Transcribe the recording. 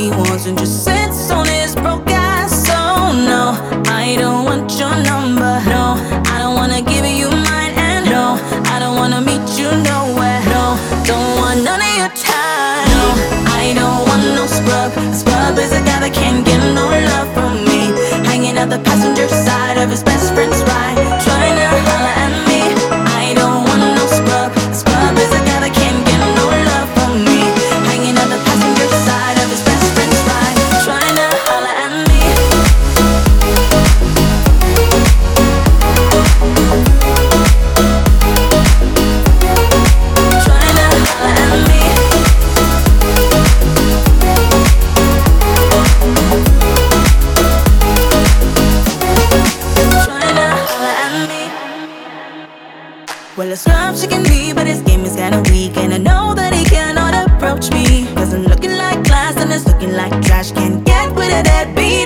he wants and just sits on his broke ass. So no, I don't want your number. No, I don't wanna give you mine. And no, I don't wanna meet you nowhere. No, don't want none of your time. No, I don't want no scrub. A scrub is a guy that can't get no love from me, hanging out the passenger side of his best friend's ride, trying to holler at me. I don't want no scrub. A scrub is a guy that can't get no love from me, hanging out the passenger side of his best friend's ride, trying to holler at me. Trying to holler at me. Well, a scrub she can be, but his game is kinda weak, and I know that he cannot approach me, cause I'm looking like glass and it's looking like trash. Can't get with a deadbeat.